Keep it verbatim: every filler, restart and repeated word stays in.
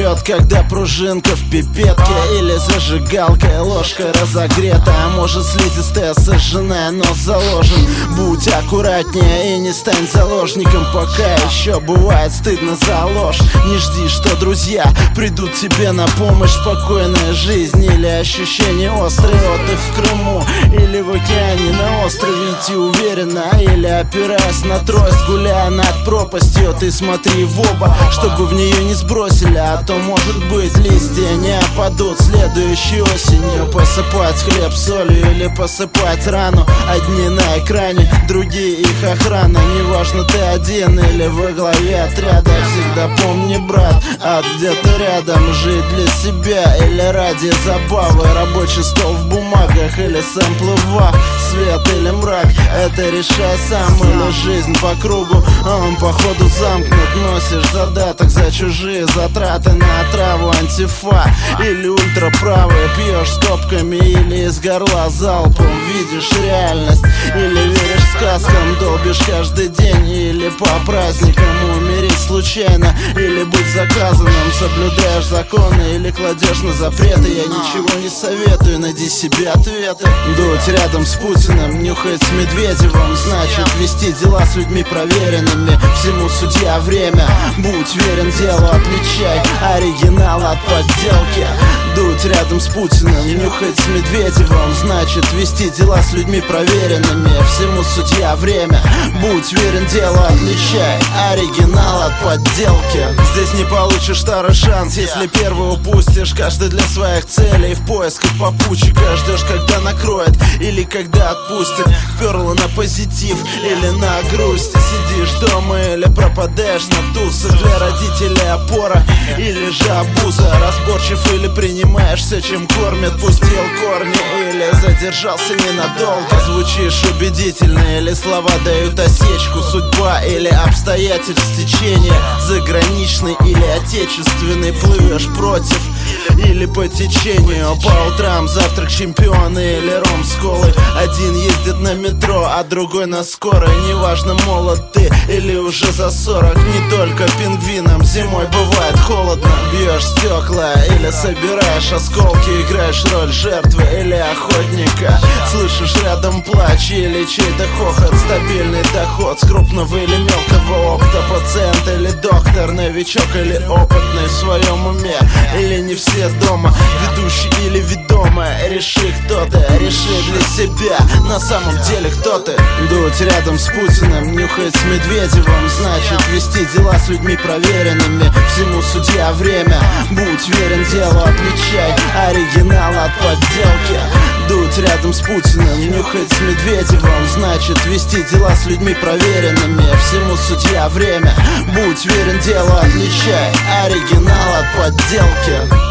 вперед, когда пружинка в пипетке, или зажигалка, ложка разогрета, а может слизистая сожженная, но заложен. Будь аккуратнее и не стань заложником, пока еще бывает стыдно за ложь. Не жди, что друзья придут тебе на помощь. Спокойная жизнь или ощущение острый отдых в Крыму, или в океане на острове идти уверенно, или опираясь на трость, гуляя над пропастью. Ты смотри в оба, чтобы в нее не сбросили, а то может быть листья не опадут следующей осенью. Посыпать хлеб солью или посыпать рану, одни на экране, другие их охрана. Неважно, ты один или во главе отряда, всегда помни, брат, ад где-то рядом. Жить для себя или ради забавы, рабочий стол в бумагах или сэмплы в вах, свет или мрак, это решай сам. Или жизнь по кругу, он походу замкнут, носишь задаток за чужие затраты на отраву. Антифа или ультраправые, пьешь стопками или из горла залпом. Видишь реальность или веришь сказкам, долбишь каждый день или по праздникам. Умереть случайно или быть заказанным, соблюдаешь законы или кладешь на запреты. Я ничего не советую, найди себе ответы. Дуть рядом с Путиным, нюхать с Медведевым, значит вести дела с людьми проверенными. Всему судья время, будь верен делу, отличай оригинал от подделки. Дуть рядом с Путиным, нюхать с Медведевым, значит вести дела с людьми проверенными. Всему судья время, будь верен делу, отличай оригинал от подделки. Здесь не получишь второй шанс, если первый упустишь. Каждый для своих целей в поисках попутчика. Ждешь, когда накроет или когда отпустит. Вперла на позитив или на грусть. Сидишь дома или пропадаешь на тусах. Для родителей опора или же обуза. Разборчив или принимаешь все, чем кормят. Пустил корни или задержался ненадолго. Звучишь убедительно или слова дают осечку. Судьба или обстоятельств течения, заграничный или отечественный. Плывешь против или по течению. По утрам завтрак чемпиона или ром с колой. Один ездит на метро, а другой на скорой. Неважно, молод ты или уже за сорок. Не только пингвинам зимой бывает холодно. Бьешь стекла или собираешь осколки. Играешь роль жертвы или охотника. Слышишь рядом плач или чей-то хохот. Стабильный доход с крупного или мелкого опыта. Пациент или доктор, новичок или опытный в своем уме, или не все дома. Ведущий или ведомая, реши, кто ты, реши для себя на самом деле, кто ты. Дуть рядом с Путиным, нюхать с Медведевым, значит вести дела с людьми проверенными. Всему судья время, будь верен делу, отличай оригинал от подделки. Дуть рядом с Путиным, нюхать с Медведевым, значит вести дела с людьми проверенными. Всему судья время, будь верен делу, отличай оригинал от подделки.